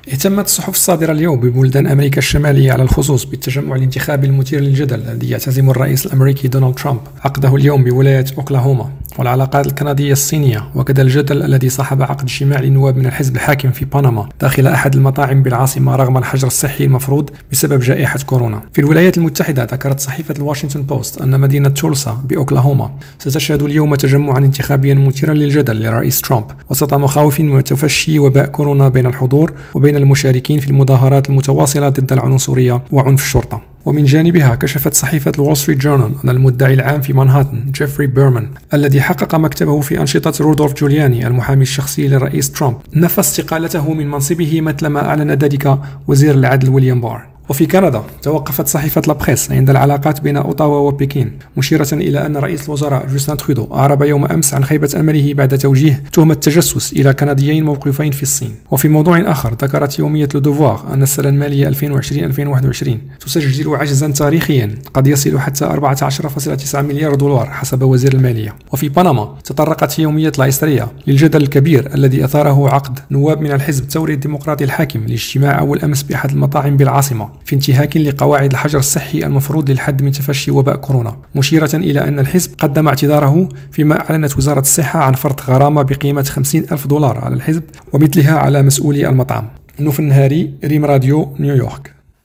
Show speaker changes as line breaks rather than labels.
اهتمت الصحف الصادرة اليوم ببلدان أمريكا الشمالية على الخصوص بالتجمع الانتخابي المثير للجدل الذي يعتزم الرئيس الأمريكي دونالد ترامب عقده اليوم بولاية أوكلاهوما، والعلاقات الكندية الصينية، وكذا الجدل الذي صاحب عقد اجتماع للنواب من الحزب الحاكم في بنما داخل أحد المطاعم بالعاصمة رغم الحجر الصحي المفروض بسبب جائحة كورونا. في الولايات المتحدة ذكرت صحيفة الواشنطن بوست أن مدينة تولسا بأوكلاهوما ستشهد اليوم تجمعا انتخابيا مثيرا للجدل لرئيس ترامب وسط مخاوف من تفشي وباء كورونا بين الحضور وبين المشاركين في المظاهرات المتواصلة ضد العنصرية وعنف الشرطة. ومن جانبها كشفت صحيفة الول ستريت جورنال أن المدعي العام في مانهاتن جيفري بيرمان الذي حقق مكتبه في أنشطة رودولف جولياني المحامي الشخصي للرئيس ترامب نفى استقالته من منصبه مثلما أعلن ذلك وزير العدل ويليام بار. وفي كندا توقفت صحيفة لابريس عند العلاقات بين أوتاوا وبكين، مشيرة إلى أن رئيس الوزراء جوستن ترودو أعرب يوم أمس عن خيبة أمله بعد توجيه تهمة تجسس إلى كنديين موقوفين في الصين. وفي موضوع آخر ذكرت يومية لو دوفوار أن السنة المالية 2020-2021 تسجل عجزا تاريخيا قد يصل حتى 14.9 مليار دولار حسب وزير المالية. وفي بنما تطرقت يومية لا إستريا للجدل الكبير الذي أثاره عقد نواب من الحزب الثوري الديمقراطي الحاكم لاجتماع أول أمس بأحد المطاعم بالعاصمة في انتهاك لقواعد الحجر الصحي المفروض للحد من تفشي وباء كورونا، مشيرة إلى أن الحزب قدم اعتذاره فيما أعلنت وزارة الصحة عن فرض غرامة بقيمة 50,000 دولار على الحزب ومثلها على مسؤولي المطعم. نوف النهاري، ريم راديو، نيويورك.